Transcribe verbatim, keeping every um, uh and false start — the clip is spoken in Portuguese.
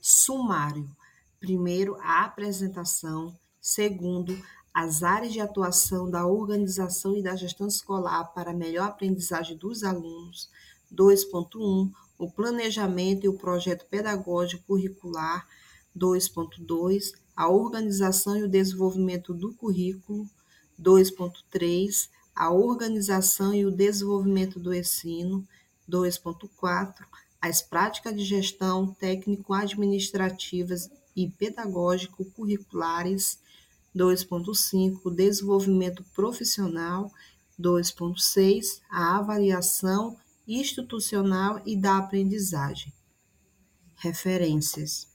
Sumário: primeiro, a apresentação; segundo, as áreas de atuação da organização e da gestão escolar para a melhor aprendizagem dos alunos; dois ponto um, o planejamento e o projeto pedagógico curricular; dois ponto dois, a organização e o desenvolvimento do currículo; dois ponto três, a organização e o desenvolvimento do ensino; dois ponto quatro, as práticas de gestão técnico-administrativas e pedagógico-curriculares; dois ponto cinco, desenvolvimento profissional; dois ponto seis, a avaliação institucional e da aprendizagem. Referências: